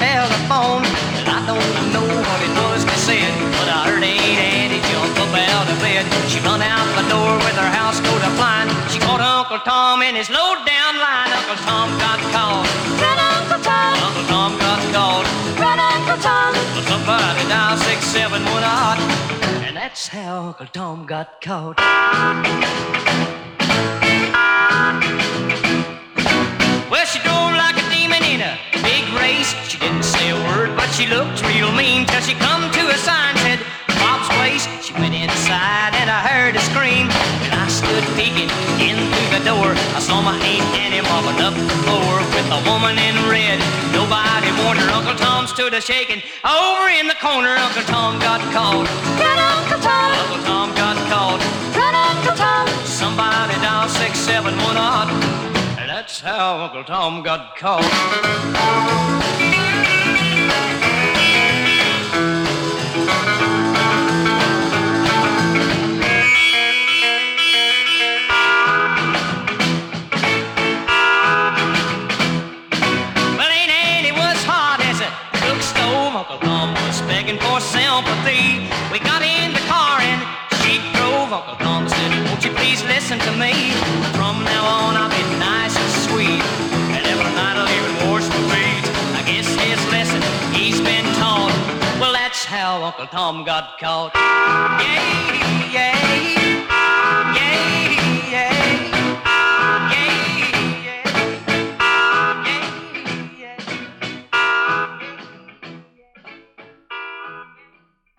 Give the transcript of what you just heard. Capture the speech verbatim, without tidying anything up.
telephone. And I don't know what it was they said, but I heard Aunt Annie jump up out of bed. She run out the door with her house coat a flying. She caught Uncle Tom in his low-down line. Uncle Tom got caught. Run, Uncle Tom. Uncle Tom got caught. Run, Uncle Tom. Well, somebody dial six seven one odd. And that's how Uncle Tom got caught. Well, she drove like a demon in a big race. She didn't say a word, but she looked real mean till she come to a sign said Bob's Place. She went inside and I heard her scream. When I stood peeking in through the door, I saw my Aunt Annie mopping up the floor with a woman in red. Nobody warned her. Uncle Tom stood a shaking over in the corner. Uncle Tom got caught. Run, Uncle Tom. Uncle Tom got caught. Run, Uncle Tom. Somebody dial six seven one odd. That's how Uncle Tom got caught. Well, Aunt Annie was hot as a cook stove. Uncle Tom was begging for sympathy. We got in the car and she drove. Uncle Tom said, won't you please listen to me? From now on I'll be nice and sweet, and every night I'll even wash my feet. I guess his lesson he's been taught. Well, that's how Uncle Tom got caught. Yeah, yeah.